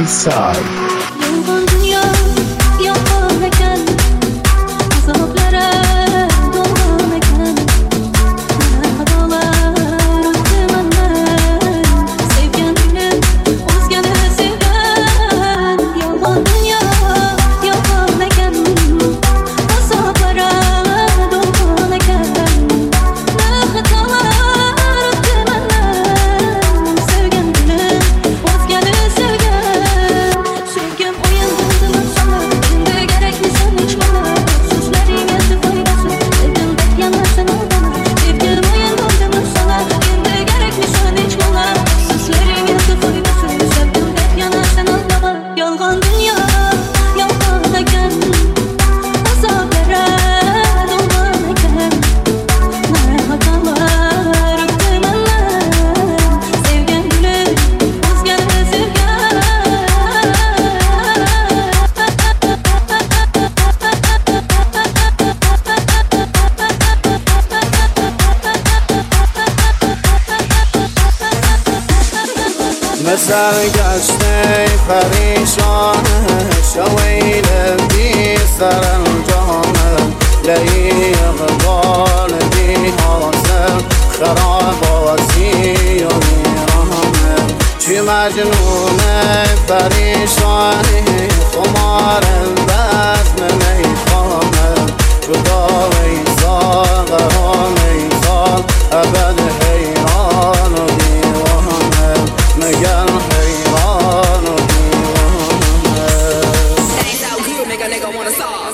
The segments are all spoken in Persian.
Side. سرگشته پریشانه شویل بی سر الجامه لئی اقبال بی حاصل خراباتی و میرانه چی مجنونه پریشانی خمار بزم میخانه جدا ویسال قرام ایسال ابد حیران و دیوانه مگر حیران و دیوانه. Ain't so good, make a nigga wanna sauce.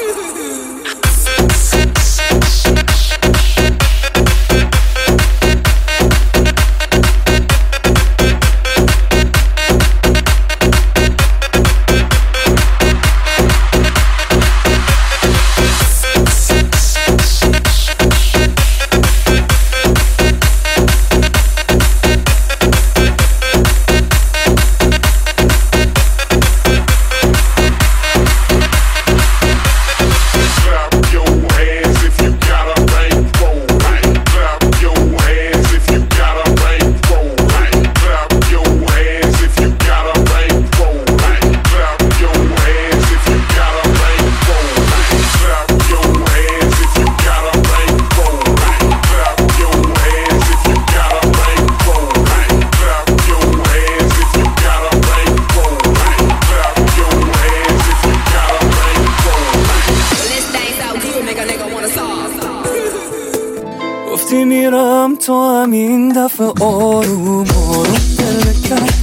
گفتی میرم تو همین دفعه آروم آروم دل کرد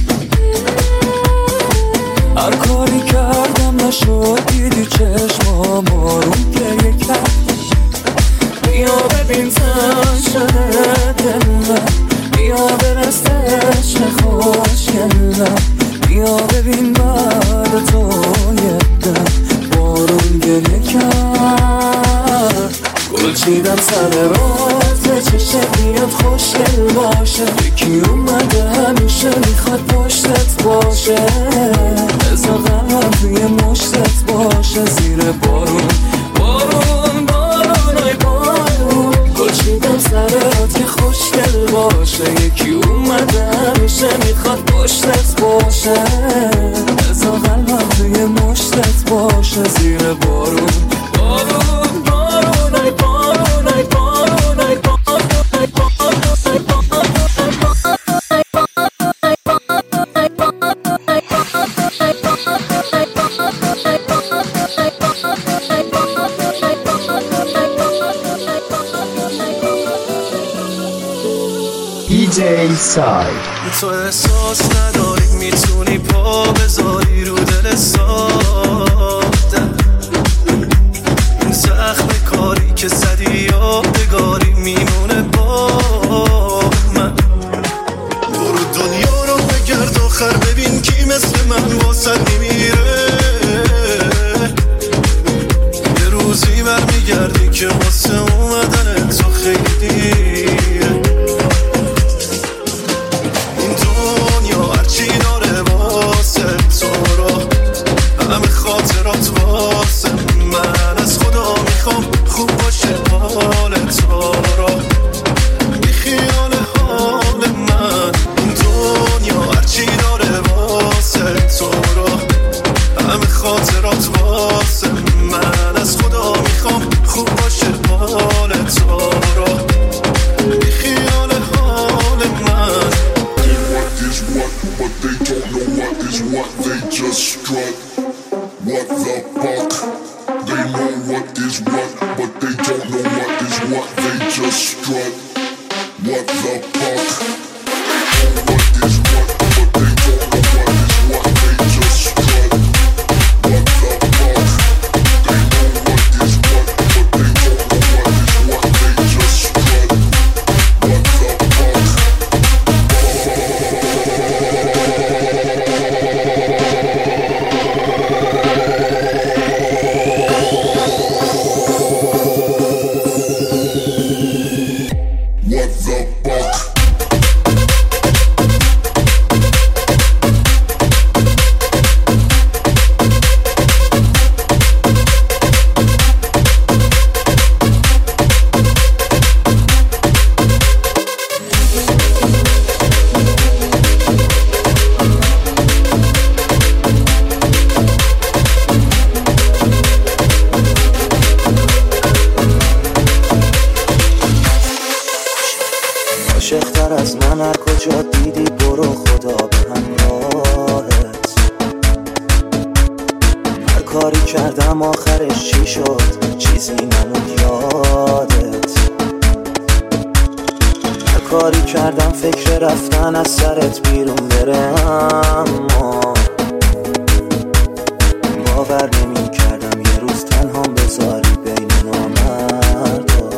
هر کاری کردم نشد دیدی چشمام آروم گریه کرد بیا ببین تن شده دلم بیا برست عشق خوشگلم بیا ببین بعد تو یه دل بارون گریه کرد گل چیدم سر راز چشت بیاد خوشگل باشه یکی اومده همیشه میخواد پشتت باشه بزا قلبم توی مشتت باشه زیر بارون بارون بارون ای بارون گل چیدم سر راز که خوشگل باشه یکی اومده همیشه میخواد پشتت باشه بزا قلبم توی مشتت باشه زیر بارون بارون بارون ای بارون ای بارون ای DJ Side. تو احساس نداری میتونی پا بذاری رو دل ساختم این زخم کاری که زدی یادگاری میمونه با من برو دنیا رو بگرد آخر ببین کی مثل من واسد میمیره یه روزی برمیگردی که واسه اومدن تو خیلی دیره این دنیا هرچی داره واسه تو just strut. What the fuck? They know what is what, but they don't know what is what. They just strut. What the fuck? What is what, but they don't know what is what. They just strut. What the fuck? They know what is what, but they don't know what is what. They just strut. What the fuck? عاشق‌تر از من هر کجا دیدی برو خدا به همراهت. هر کاری کردم آخرش چی شد چیزی نموند یادت. هر کاری کردم فکر رفتن از سرت بیرون بره، اما باور نمی کردم یه روز تنهام بذاری بین نامردا.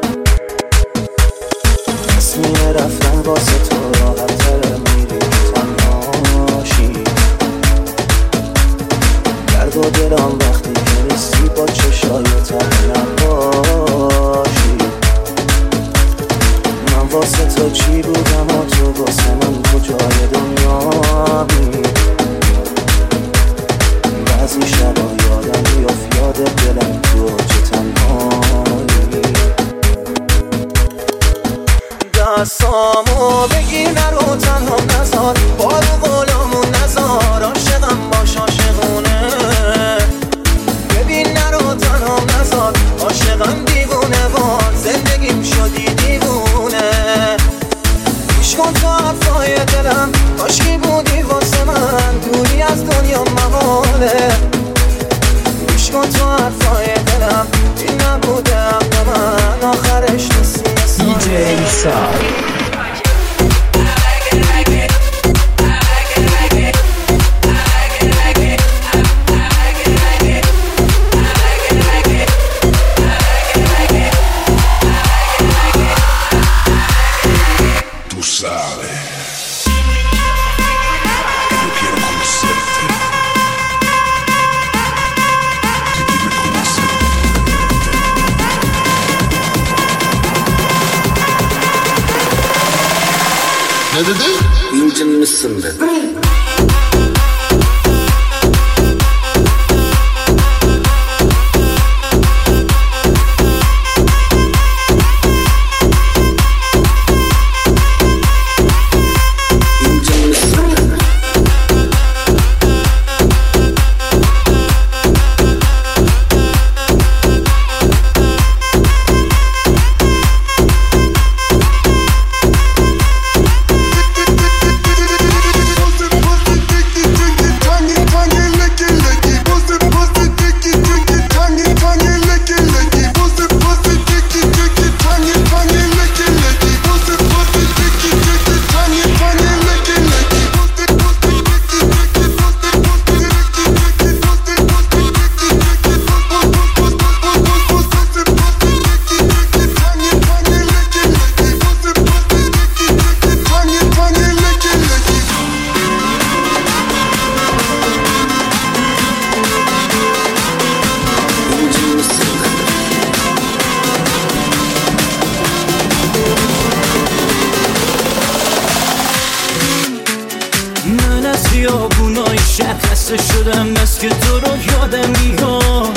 تصمیم رفتن واسه تو راحت تره، میری تنهاشی. درد و دلم وقتی که نیستی با چشای تنه نباشی. من واسه تو چی بودم و تو واسه من کجای دنیایی. بعضی شبا یادم بیافت یاد دلم تو چه تنهایی. دستامو بگیر نرو تنهام نزار، بال و قولامون نزار، عاشقم باش عاشقونه. ببین نرو تنهام نزار، عاشقم دیوونه وار، زندگیم شدی دیوونه. گوش کن تا حرفای دلم، کاشکی بودی واسه من، دوری از دنیا محاله. گوش کن تا حرفای دلم، این نبوده عقل من، آخرش نیستی DJ Side. Tú sabes que yo quiero conocerte. Que quiero conocerte. Ne dedi? İncinmişsin dedi. خیابونای شهر خسته شدم بس که تو رو یادم میاد.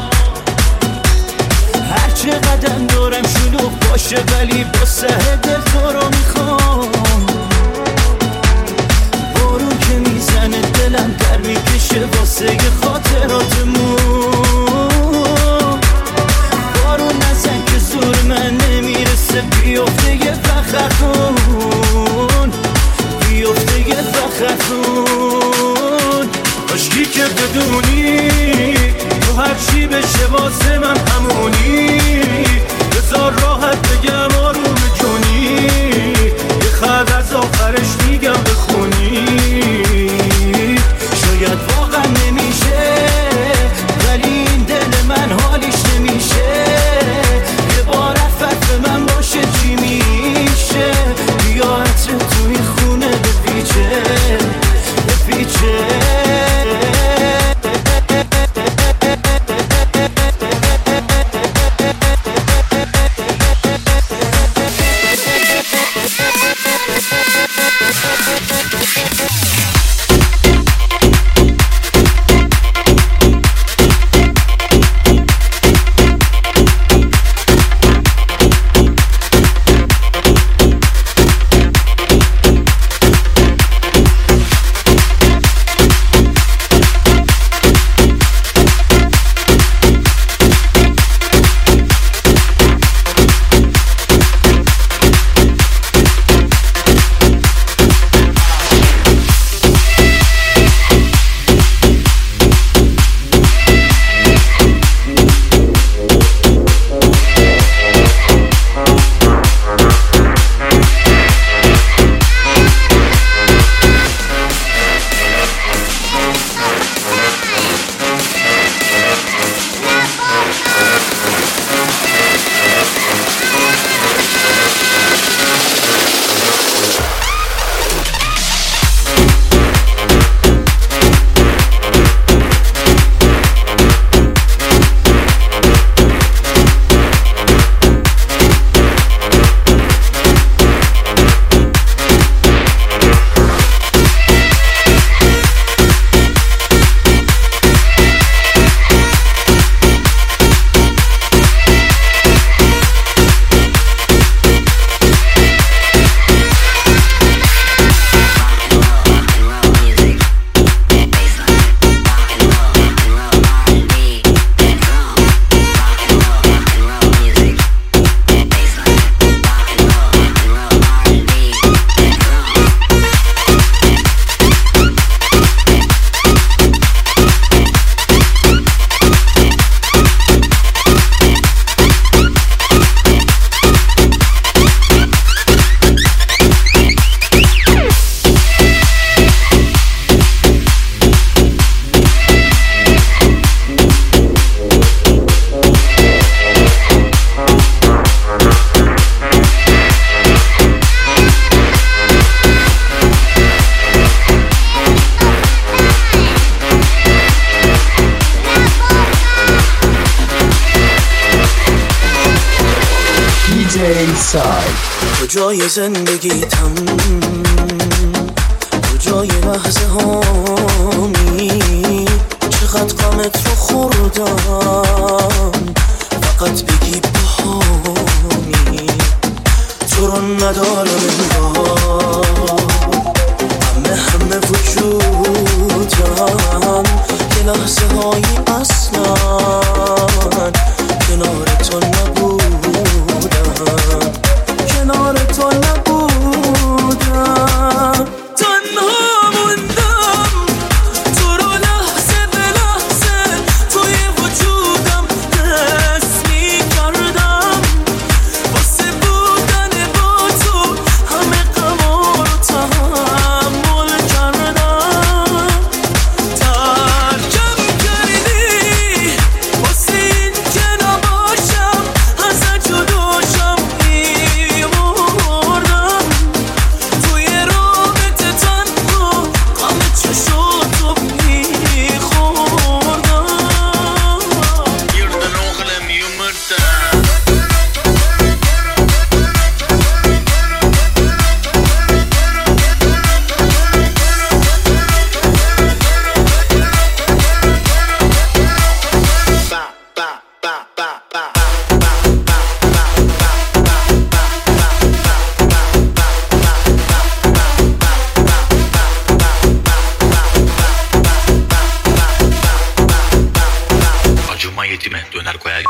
هر چه قدم دارم شلوغ باشه ولی با سر دل تو رو میخوام. بارون که میزنه دلم در میکشه واسه خاطراتمون. بارون نزن که زور من نمیرسه بیفته یه فخرتون، بیفته یه فخرتون. که بدونی تو هرچی بشه واسه من همونی. بذار راحت بگم آروم جونی، یه خط از آخرش میگم بخونی. شاید واقعا نمیشه ولی این دل من حالیش نمیشه. یه بار عفت به من باشه چی میشه؟ بیا عطر توی خونه بپیچه بپیچه. کجای زندگیتم، کجای لحظه هامی، چقدر غمت رو خوردم، فقط بگی بهامی. تو رو ندارم انگار، همه وجودم، که لحظه هایی اصلا کنار تو نبودم، کنار تو نبودم. تنها موندم تو رو لحظه به لحظه توی وجودم حس می‌کردم، واسه بودن با تو همه غما رو تحمل کردم. ترکم کردی واسه این که نباشم، ازت جداشم می‌مردم، توی رابطه تنها غم چشاتو می‌خوردم. Acıma yetime döner koyar.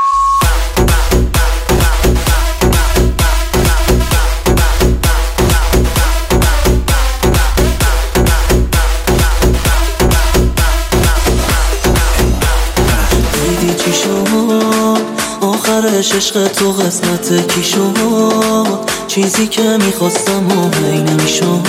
آخرش عشق تو قسمت کی شد؟ چیزی که میخواستم و هی نمیشد.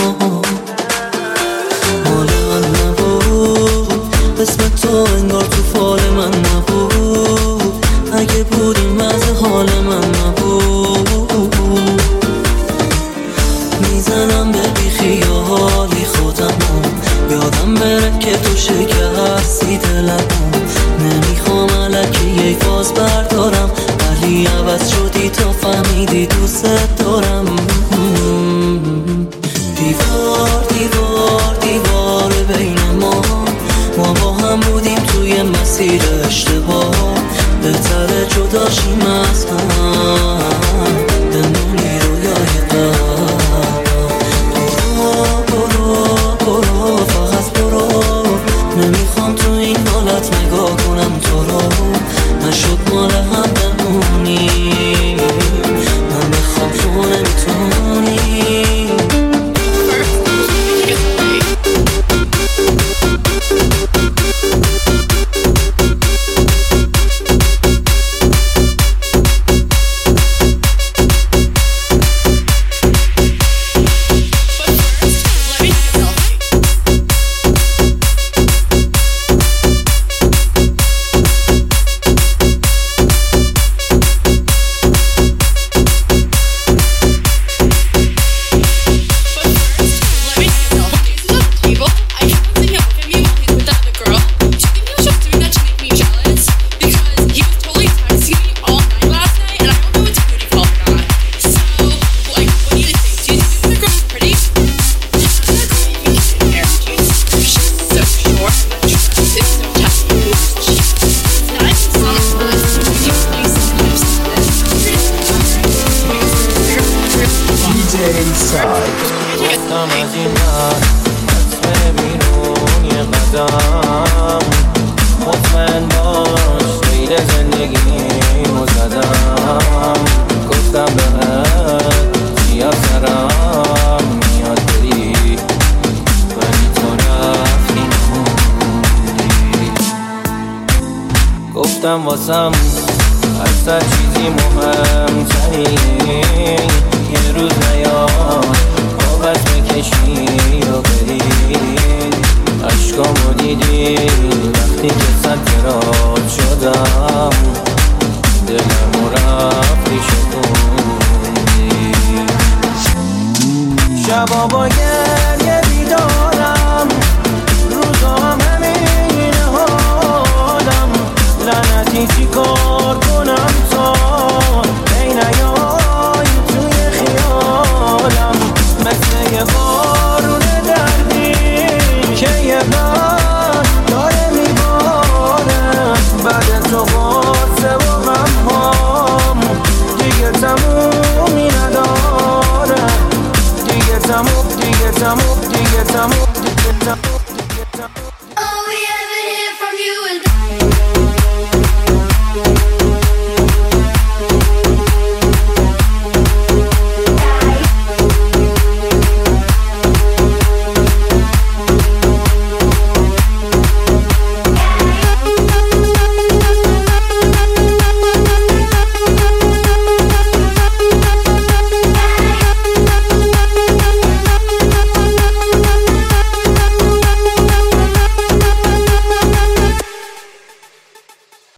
حال من نبود، اسم تو انگار تو فال من نبود. اگه بودیم وضع حال من نبود. میزنم به بیخیالی خودمو، یادم بره که تو شکستی دلمو. نمیخوام الکی یک فاز بردارم، ولی عوض شدی تا فهمیدی دوست دارم. دیوار دیوار دیوار بین ما با هم بودیم توی مسیر اشتباه. بهتره جدا شیم از هم، بمونی رویای قبل. برو فقط برو، نمیخوام تو این حالت نگاه کنم تو رو. نشد مال هم بمونی، من بخوام تو نمیتونی. گفتم از این من از بیرون یه قدم، مطمئن باش سیر زندگیمو زدم. گفتم بهت زیاد سرم میاد بری، ولی تو رفتی نموندی. گفتم واسم هر چیزی مهمتری، یه روز نیاد بابت بکشی و بری. عشقامو دیدی وقتی که سکرات شدم، دلمو رفتی شکوندی. شبا باید